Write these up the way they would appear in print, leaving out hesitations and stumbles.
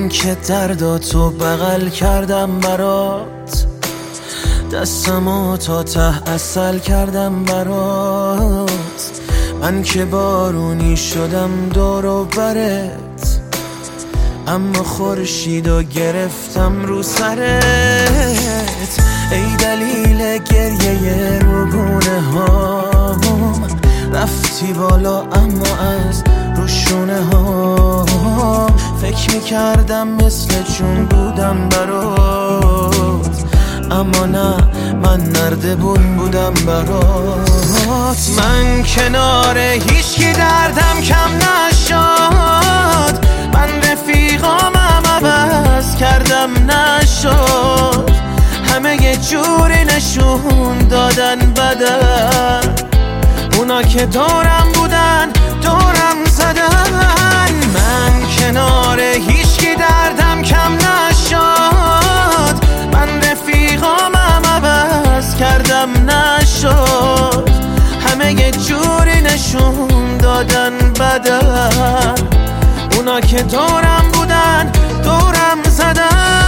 من که درداتو بغل کردم برات، دستمو تا ته عسل کردم برات. من که بارونی شدم دور و برت، اما خورشیدو گرفتم رو سرت. ای دلیل گریه روگونه هام، رفتی بالا اما از روشونه ها. فکر میکردم مثل چون بودم برات، اما نه، من نردبون بودم برات. من کنار هیچکی دردم کم نشد، من رفیقامم عوض کردم نشد. همه یه جوری نشون دادن بدن، اونا که دورم بودن دورم زدن. من کنار هیچکی دردم کم نشد، من رفیقامم عوض کردم نشد. همه یه جوری نشون دادن بدن، اونا که دورم بودن دورم زدن.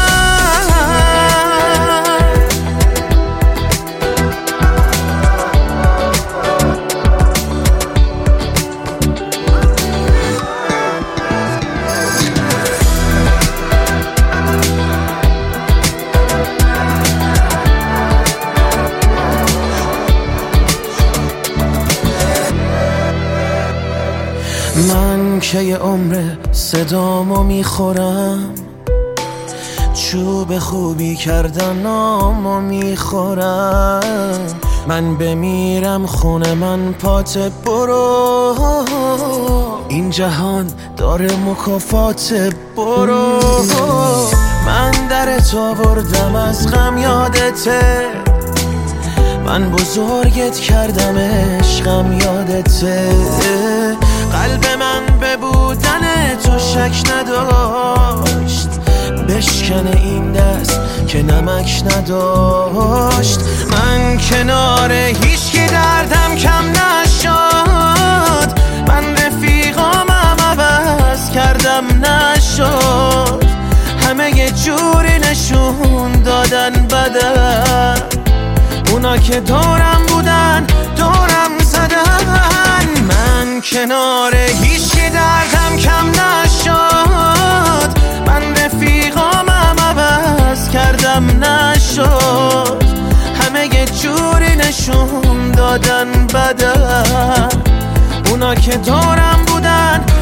من که یه عمر صدامو میخورم، چوب خوبی کردن نامو میخورم. من بمیرم خونه من پات برو، این جهان داره مکافات برو. من درت آوردم از غم یادته، من بزرگت کردم عشقم یادته. قلب من به بودن تو شک نداشت، بشکنه این دست که نمک نداشت. من کنار هیچکی دردم کم نشد، من رفیقامم عوض کردم نشد. همه یه جوری نشون دادن بدن، اونا که دورم بودن دورم زدن. من کنار هیچکی دردم کم نشد، من رفیقامم عوض کردم نشد. همه یه جوری نشون دادن بدن، اونا که دورم بودن